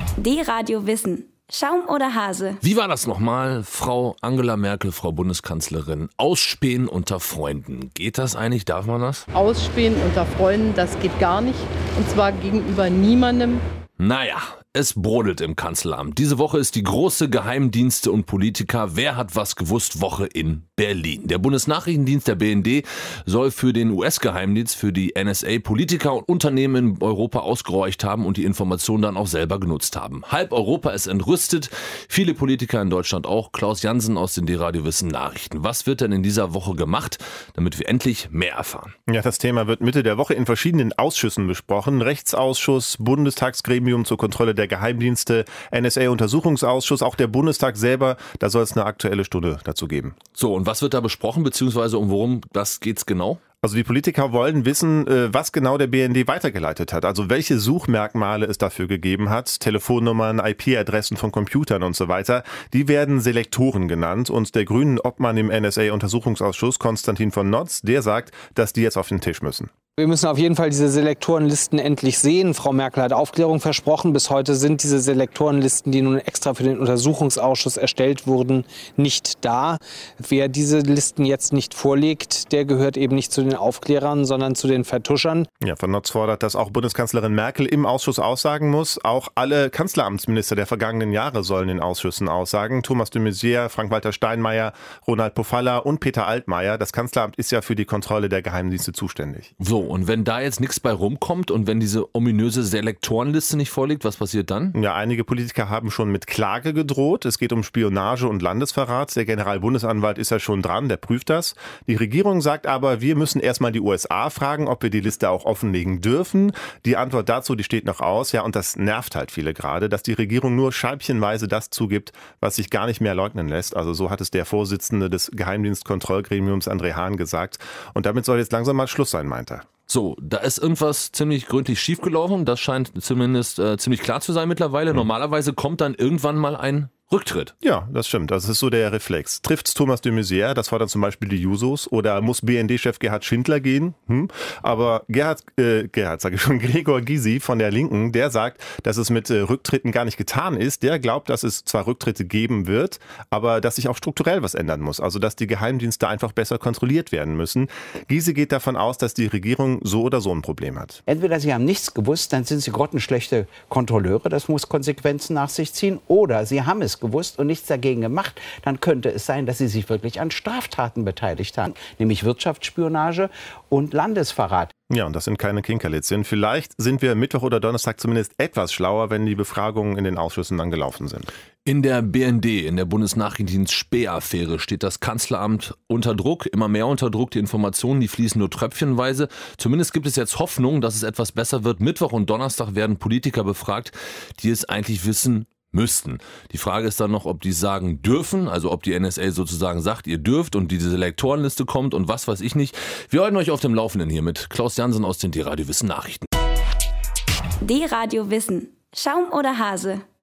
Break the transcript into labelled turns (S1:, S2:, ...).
S1: D-Radio Wissen. Schaum oder Hase?
S2: Wie war das nochmal, Frau Angela Merkel, Frau Bundeskanzlerin? Ausspähen unter Freunden. Geht das eigentlich? Darf man das?
S3: Ausspähen unter Freunden, das geht gar nicht. Und zwar gegenüber niemandem.
S2: Naja, es brodelt im Kanzleramt. Diese Woche ist die große Geheimdienste- und Politiker Wer hat was gewusst Woche in Berlin. Der Bundesnachrichtendienst der BND soll für den US-Geheimdienst, für die NSA, Politiker und Unternehmen in Europa ausgehorcht haben und die Informationen dann auch selber genutzt haben. Halb Europa ist entrüstet, viele Politiker in Deutschland auch. Klaus Jansen aus den D-Radio Wissen Nachrichten. Was wird denn in dieser Woche gemacht, damit wir endlich mehr erfahren?
S4: Ja, das Thema wird Mitte der Woche in verschiedenen Ausschüssen besprochen. Rechtsausschuss, Bundestagsgremium zur Kontrolle der Geheimdienste, NSA-Untersuchungsausschuss, auch der Bundestag selber. Da soll es eine aktuelle Stunde dazu geben.
S2: So, und was wird da besprochen, beziehungsweise um worum das geht's genau?
S4: Also die Politiker wollen wissen, was genau der BND weitergeleitet hat. Also welche Suchmerkmale es dafür gegeben hat. Telefonnummern, IP-Adressen von Computern und so weiter. Die werden Selektoren genannt. Und der grünen Obmann im NSA-Untersuchungsausschuss, Konstantin von Notz, der sagt, dass die jetzt auf den Tisch müssen.
S5: Wir müssen auf jeden Fall diese Selektorenlisten endlich sehen. Frau Merkel hat Aufklärung versprochen. Bis heute sind diese Selektorenlisten, die nun extra für den Untersuchungsausschuss erstellt wurden, nicht da. Wer diese Listen jetzt nicht vorlegt, der gehört eben nicht zu den Aufklärern, sondern zu den Vertuschern.
S4: Ja, von Notz fordert, dass auch Bundeskanzlerin Merkel im Ausschuss aussagen muss. Auch alle Kanzleramtsminister der vergangenen Jahre sollen in Ausschüssen aussagen. Thomas de Maizière, Frank-Walter Steinmeier, Ronald Pofalla und Peter Altmaier. Das Kanzleramt ist ja für die Kontrolle der Geheimdienste zuständig.
S2: So, und wenn da jetzt nichts bei rumkommt und wenn diese ominöse Selektorenliste nicht vorliegt, was passiert dann?
S4: Ja, einige Politiker haben schon mit Klage gedroht. Es geht um Spionage und Landesverrat. Der Generalbundesanwalt ist ja schon dran, der prüft das. Die Regierung sagt aber, wir müssen erstmal die USA fragen, ob wir die Liste auch offenlegen dürfen. Die Antwort dazu, die steht noch aus. Ja, und das nervt halt viele gerade, dass die Regierung nur scheibchenweise das zugibt, was sich gar nicht mehr leugnen lässt. Also so hat es der Vorsitzende des Geheimdienstkontrollgremiums, André Hahn, gesagt. Und damit soll jetzt langsam mal Schluss sein, meint er.
S2: So, da ist irgendwas ziemlich gründlich schiefgelaufen. Das scheint zumindest ziemlich klar zu sein mittlerweile. Normalerweise kommt dann irgendwann mal ein Rücktritt.
S4: Ja, das stimmt. Das ist so der Reflex. Trifft's Thomas de Maizière, das fordern zum Beispiel die Jusos, oder muss BND-Chef Gerhard Schindler gehen? Aber Gregor Gysi von der Linken, der sagt, dass es mit Rücktritten gar nicht getan ist. Der glaubt, dass es zwar Rücktritte geben wird, aber dass sich auch strukturell was ändern muss. Also, dass die Geheimdienste einfach besser kontrolliert werden müssen. Gysi geht davon aus, dass die Regierung so oder so ein Problem hat.
S6: Entweder sie haben nichts gewusst, dann sind sie grottenschlechte Kontrolleure, das muss Konsequenzen nach sich ziehen, oder sie haben es gewusst und nichts dagegen gemacht, dann könnte es sein, dass sie sich wirklich an Straftaten beteiligt haben, nämlich Wirtschaftsspionage und Landesverrat.
S4: Ja, und das sind keine Kinkerlitzchen. Vielleicht sind wir Mittwoch oder Donnerstag zumindest etwas schlauer, wenn die Befragungen in den Ausschüssen dann gelaufen sind.
S2: In der BND, in der Bundesnachrichtendienst-Späh-Affäre, steht das Kanzleramt unter Druck, immer mehr unter Druck. Die Informationen, die fließen nur tröpfchenweise. Zumindest gibt es jetzt Hoffnung, dass es etwas besser wird. Mittwoch und Donnerstag werden Politiker befragt, die es eigentlich wissen müssten. Die Frage ist dann noch, ob die sagen dürfen, also ob die NSA sozusagen sagt, ihr dürft und diese Selektorenliste kommt und was weiß ich nicht. Wir halten euch auf dem Laufenden hier mit Klaus Jansen aus den D-Radio Wissen Nachrichten.
S1: D-Radio Wissen. Schaum oder Hase?